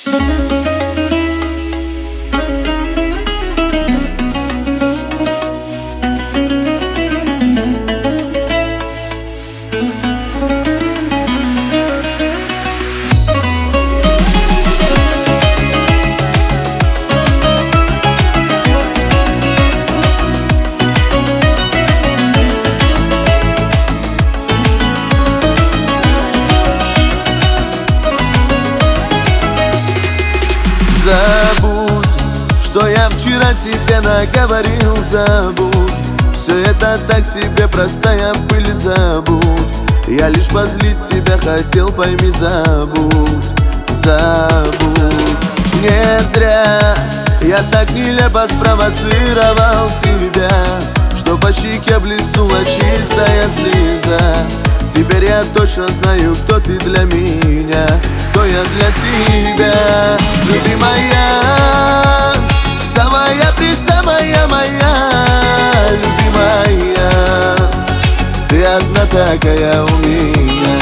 Забудь, что я вчера тебе наговорил. Забудь, все это так себе, простая пыль. Забудь, я лишь позлить тебя хотел, пойми. Забудь, забудь. Не зря я так нелепо спровоцировал тебя, что по щеке блеснула чистая слеза. Теперь я точно знаю, кто ты для меня, кто я для тебя. Любимая, самая моя, любимая, ты одна такая у меня.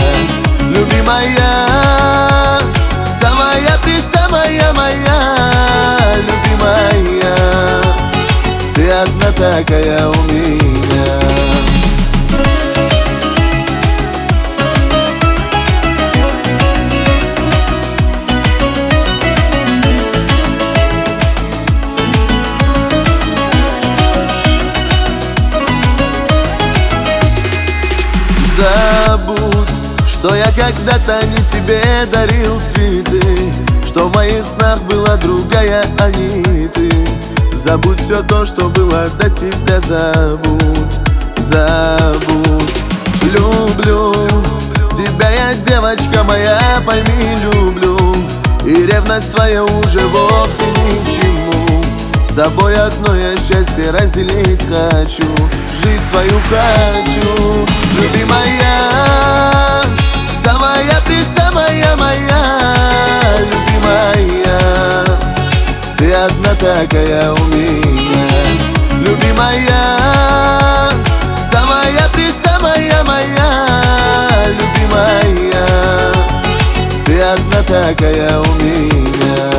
Любимая, самая моя, любимая, ты одна такая у меня. Забудь, что я когда-то не тебе дарил цветы, что в моих снах была другая, а не ты. Забудь все то, что было до тебя. Забудь, забудь. Люблю тебя я, девочка моя, пойми, люблю. И ревность твоя уже вовсе ни к чему. С тобой одно я счастье разделить хочу, жизнь свою хочу. Любимая, самая моя, любимая, ты одна такая у меня. Любимая, самая моя, любимая, ты одна такая у меня.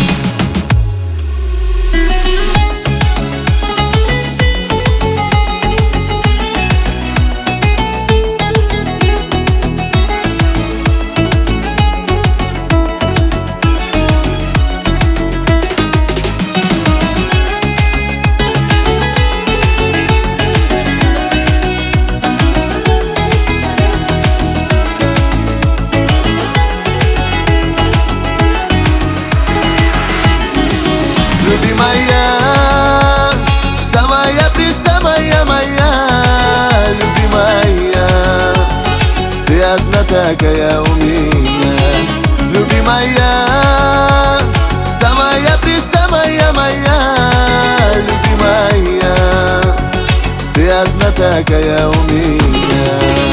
Любимая, самая моя, любимая, ты одна такая у меня. Любимая, самая моя, любимая, ты одна такая у меня.